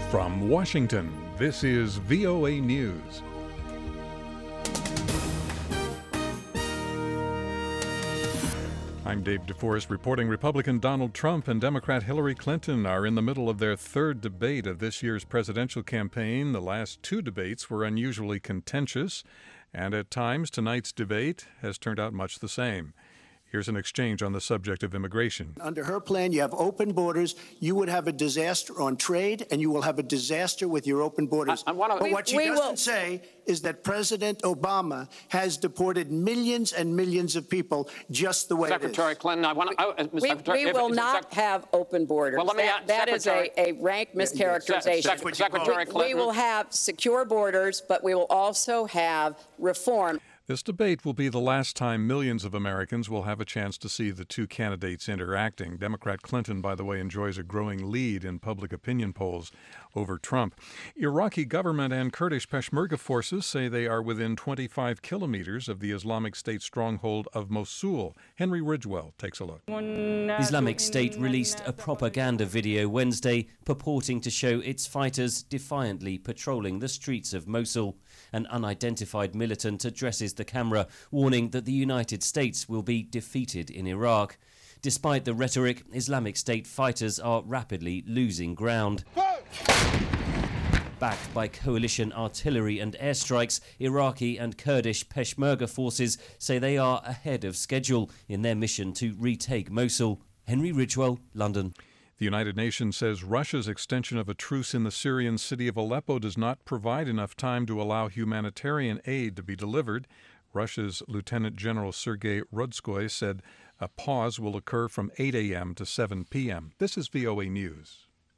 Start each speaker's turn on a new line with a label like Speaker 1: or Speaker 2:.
Speaker 1: From Washington, this is VOA News. I'm Dave DeForest reporting Republican Donald Trump and Democrat Hillary Clinton are in the middle of their third debate of this year's presidential campaign. The last two debates were unusually contentious, and at times tonight's debate has turned out much the same. Here's an exchange on the subject of immigration.
Speaker 2: Under her plan, you have open borders. You would have a disaster on trade, and you will have a disaster with your open borders. But what she doesn't say is that President Obama has deported millions and millions of people just the way
Speaker 3: Secretary
Speaker 2: it is.
Speaker 3: Clinton,
Speaker 4: we will not have open borders.
Speaker 3: Well,
Speaker 4: that is a rank mischaracterization.
Speaker 3: Secretary Clinton.
Speaker 4: We will have secure borders, but we will also have reform.
Speaker 1: This debate will be the last time millions of Americans will have a chance to see the two candidates interacting. Democrat Clinton, by the way, enjoys a growing lead in public opinion polls over Trump. Iraqi government and Kurdish Peshmerga forces say they are within 25 kilometers of the Islamic State stronghold of Mosul. Henry Ridgwell takes a look.
Speaker 5: Islamic State released a propaganda video Wednesday purporting to show its fighters defiantly patrolling the streets of Mosul. An unidentified militant addresses the camera, warning that the United States will be defeated in Iraq. Despite the rhetoric, Islamic State fighters are rapidly losing ground. Backed by coalition artillery and airstrikes, Iraqi and Kurdish Peshmerga forces say they are ahead of schedule in their mission to retake Mosul. Henry Ridgwell, London.
Speaker 1: The United Nations says Russia's extension of a truce in the Syrian city of Aleppo does not provide enough time to allow humanitarian aid to be delivered. Russia's Lieutenant General Sergei Rudskoy said a pause will occur from 8 a.m. to 7 p.m. This is VOA News.